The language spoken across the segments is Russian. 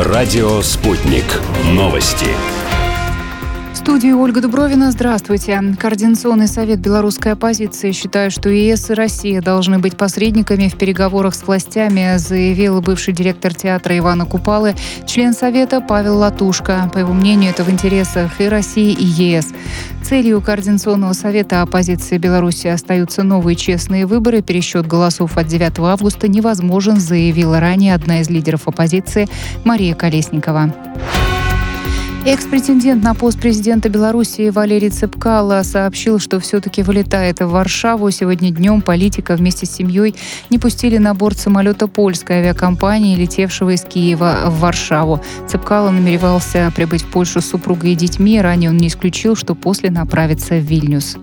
Радио «Спутник». Новости. В студии Ольга Дубровина. Здравствуйте. Координационный совет белорусской оппозиции считает, что ЕС и Россия должны быть посредниками в переговорах с властями, заявил бывший директор театра Ивана Купалы, член совета Павел Латушко. По его мнению, это в интересах и России, и ЕС. Целью Координационного совета оппозиции Беларуси остаются новые честные выборы. Пересчет голосов от 9 августа невозможен, заявила ранее одна из лидеров оппозиции Мария Колесникова. Экс-претендент на пост президента Беларуси Валерий Цепкало сообщил, что все-таки вылетает в Варшаву. Сегодня днем политика вместе с семьей не пустили на борт самолета польской авиакомпании, летевшего из Киева в Варшаву. Цепкало намеревался прибыть в Польшу с супругой и детьми. Ранее он не исключил, что после направится в Вильнюс.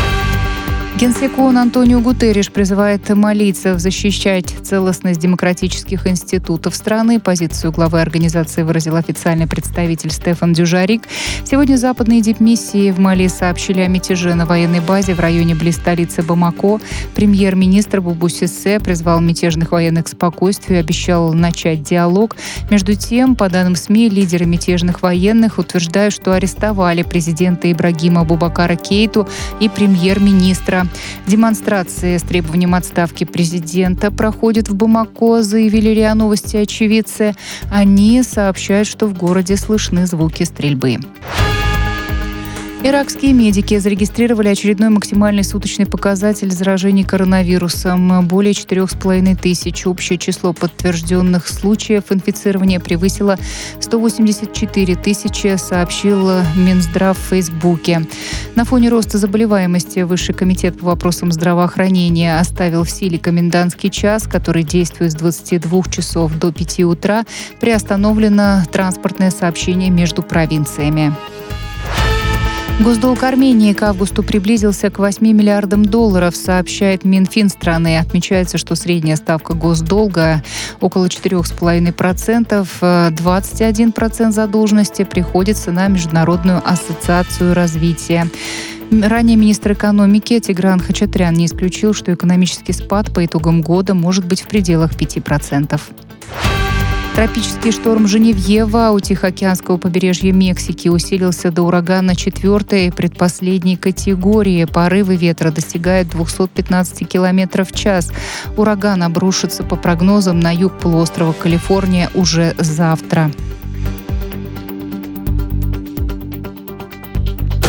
Генсек ООН Антонио Гутерриш призывает малийцев защищать целостность демократических институтов страны. Позицию главы организации выразил официальный представитель Стефан Дюжарик. Сегодня западные дипмиссии в Мали сообщили о мятеже на военной базе в районе близ столицы Бамако. Премьер-министр Бубу Сиссе призвал мятежных военных к спокойствию и обещал начать диалог. Между тем, по данным СМИ, лидеры мятежных военных утверждают, что арестовали президента Ибрагима Бубакара Кейту и премьер-министра. Демонстрации с требованием отставки президента проходят в Бамако, заявили РИА Новости очевидцы. Они сообщают, что в городе слышны звуки стрельбы. Иракские медики зарегистрировали очередной максимальный суточный показатель заражений коронавирусом. Более 4500. Общее число подтвержденных случаев инфицирования превысило 184 тысячи, сообщил Минздрав в Фейсбуке. На фоне роста заболеваемости Высший комитет по вопросам здравоохранения оставил в силе комендантский час, который действует с 22 часов до 5 утра. Приостановлено транспортное сообщение между провинциями. Госдолг Армении к августу приблизился к 8 миллиардам долларов, сообщает Минфин страны. Отмечается, что средняя ставка госдолга около 4,5%, 21% задолженности приходится на Международную ассоциацию развития. Ранее министр экономики Тигран Хачатрян не исключил, что экономический спад по итогам года может быть в пределах 5%. Тропический шторм Женевьева у Тихоокеанского побережья Мексики усилился до урагана 4-й, предпоследней категории. Порывы ветра достигают 215 км в час. Ураган обрушится по прогнозам на юг полуострова Калифорния уже завтра.